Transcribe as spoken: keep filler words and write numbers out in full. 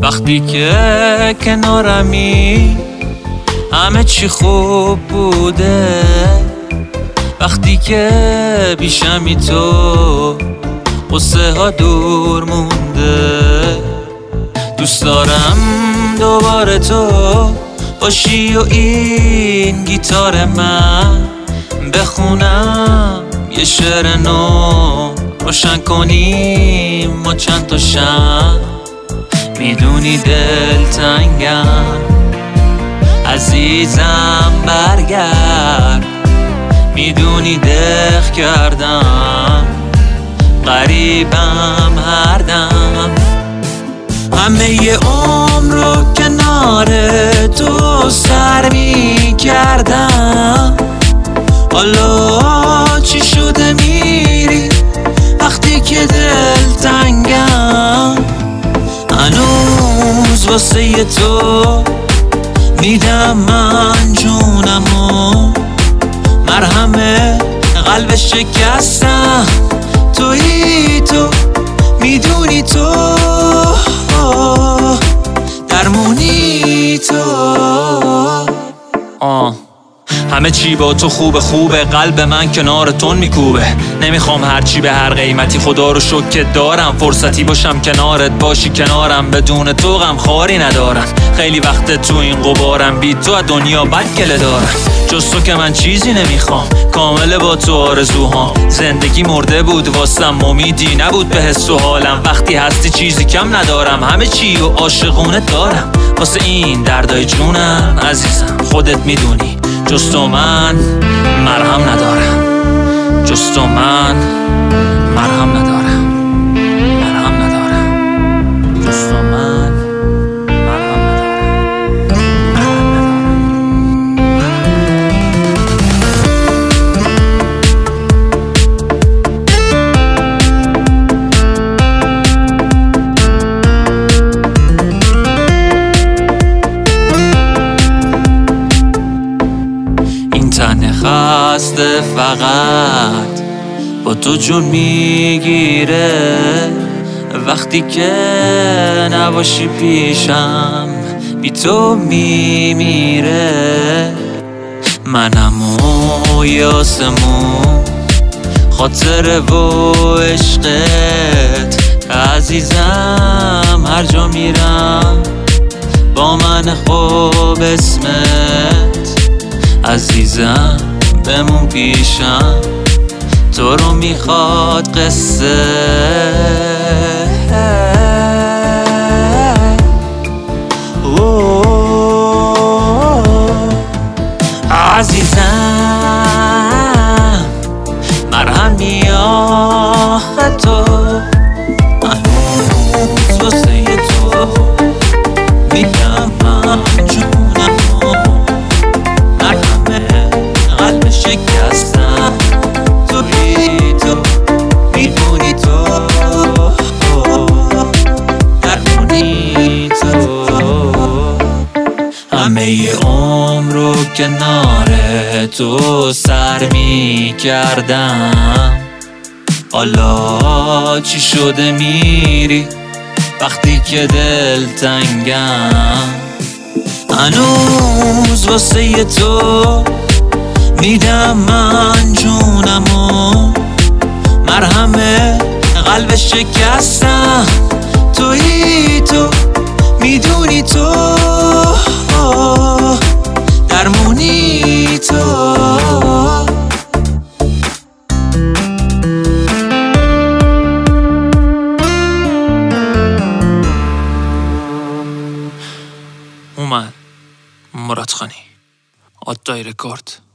وقتی که کنارمی همه چی خوب بوده، وقتی که بیشمی تو قصه ها دور مونده. دوست دارم دوباره تو باشی و این گیتار من بخونم یه شعر نو روشن کنیم ما چند تا شم. میدونی دل تنگم عزیزم برگرد، میدونی دق کردم غریبم هر دم. همه ی عمر رو کنار تو سر می کردم، حالا چی شده میری وقتی که دل تنگم. هنوز واسه تو میدم من جونمو، مرهم قلب شکستم تویی تو، میدونی تو درمونی تو. آه همه چی با تو خوبه خوبه، قلب من کنار تون میکوبه. نمیخوام هرچی به هر قیمتی، خدا رو شکر که دارم فرصتی باشم کنارت، باشی کنارم بدون تو غم خاری ندارم. خیلی وقت تو این غبارم، بی تو از دنیا بد گله دارم. جز تو که من چیزی نمیخوام، کامل با تو آرزوهام. زندگی مرده بود واسم، امیدی نبود به حس و حالم. وقتی هستی چیزی کم ندارم، همه چی و عاشقونه دارم. واسه این دردای جونم عزیزم خودت میدونی، جز تو من مرهم ندارم، جز تو من مرهم ندارم، مرهم ندارم، جز تو من مرهم ندارم، مرهم خسته فقط با تو جون میگیره، وقتی که نباشی پیشم بی تو میمیره. منم و یاسمون خاطر و عشقت عزیزم، هر جا میرم با من خوب اسمت عزیزم بمون پیشم، تو رو میخواد قصه. عزیزم مرهمی آخه تو، هنوز واسه تو میدم من جونمو، مرهم قلب شکستم تویی تو، میدونی تو درمونی تو. همه ی عمر رو کنار تو سر می کردم، حالا چی شده میری وقتی که دل تنگم. هنوز واسه تو میدم من جونمو، مرهم قلب شکستم تویی تو، میدونی تو درمونی تو. اومد مراد خانی آدای رکورد.